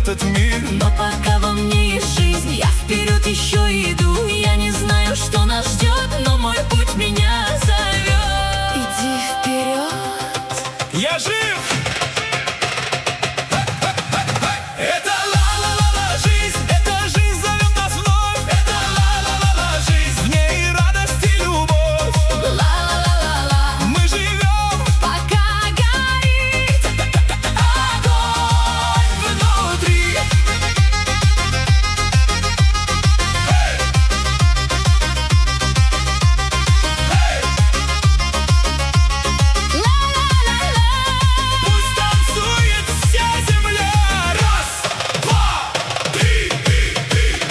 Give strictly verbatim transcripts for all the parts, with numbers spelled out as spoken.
этот мир. Но пока во мне есть жизнь, я вперед еще иду. Я не знаю, что нас ждет, но мой путь меня зовет. Иди вперед. Я жив! Это ла-ла-ла-ла жизнь, эта жизнь зовет нас вновь. Это ла-ла-ла-ла жизнь, в ней радость и любовь. Ла-ла-ла-ла-ла, мы живем, пока горит огонь внутри. пусть танцует вся земля. Раз, два, три, три, три.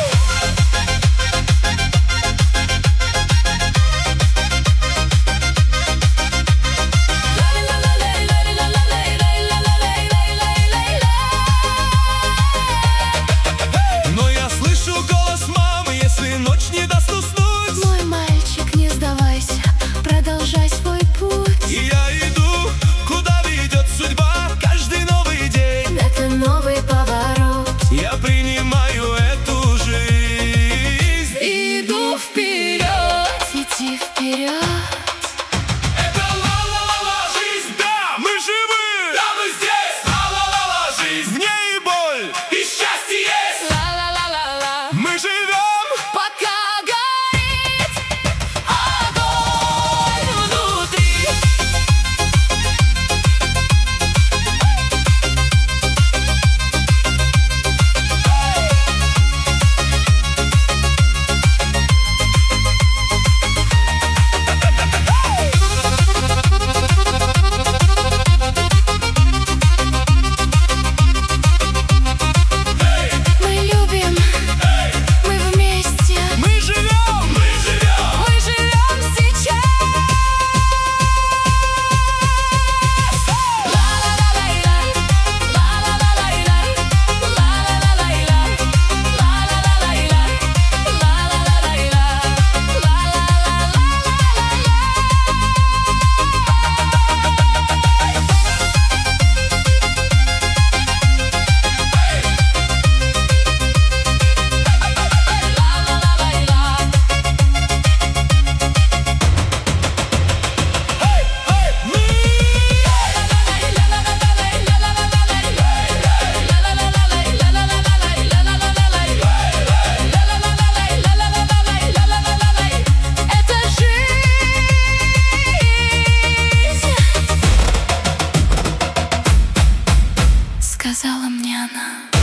Но я слышу голос мамы, если ночь не даст уснуть. Мой мальчик, не сдавайся, продолжай свой путь. И я иду, куда ведет судьба. Каждый новый день Это новый поворот. я принимаю эту жизнь. Иду вперед, иди вперед. Это ла-ла-ла-ла жизнь, да, мы живы, да, мы здесь. Ла-ла-ла-ла жизнь, в ней и боль, и счастье есть. Ла-ла-ла-ла-ла, Мы живем, пока горит огонь внутри. Мы любим, мы вместе, мы живем, мы живем. мы живем сейчас. Ла-ла-ла-лай-лай, ла-ла-ла-лай-лай, ла-ла-ла-лай-лай, ла-ла-ла-лай-лай, ла-ла-ла-лай-лай, это жизнь, сказала мне она.